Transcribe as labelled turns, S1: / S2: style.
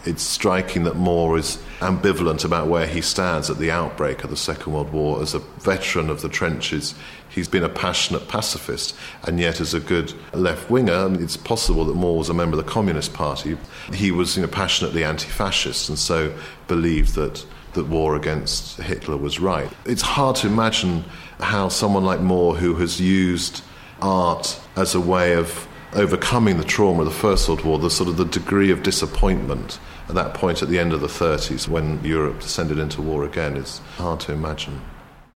S1: It's striking that Moore is ambivalent about where he stands at the outbreak of the Second World War. As a veteran of the trenches, he's been a passionate pacifist, and yet as a good left-winger, it's possible that Moore was a member of the Communist Party. He was passionately anti-fascist, and so believed that war against Hitler was right. It's hard to imagine how someone like Moore, who has used art as a way of overcoming the trauma of the First World War, the degree of disappointment at that point at the end of the 30s when Europe descended into war again, is hard to imagine.